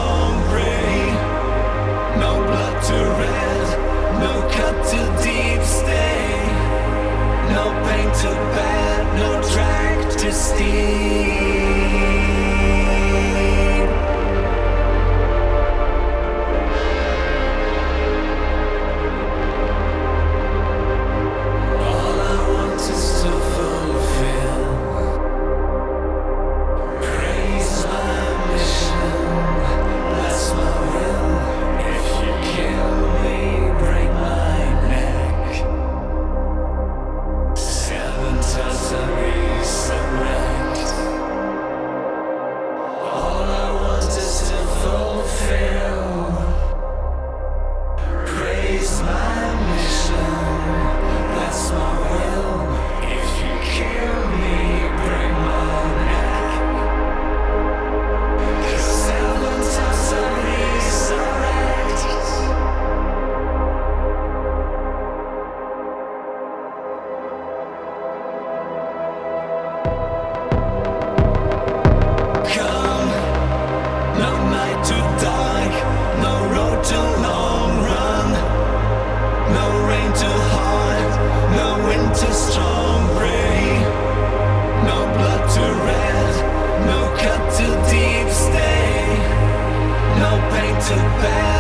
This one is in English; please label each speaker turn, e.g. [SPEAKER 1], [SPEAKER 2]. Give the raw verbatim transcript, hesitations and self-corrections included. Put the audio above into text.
[SPEAKER 1] strong gray. No blood to red, no cut to deep stay. No pain to bad, no drag to steep. All I want is to fulfill. Praise my mission, bless my will. If you kill me, break my neck. Seven times I resurrect. All I want is to fulfill. Praise my mission, bless my will. If you kill me, break my neck. 'Cause seven times I resurrect. Come, no night too dark, no road too long run, no rain too hard, no wind too strong gray, no blood too red, no cut too deep stay, no pain too bad.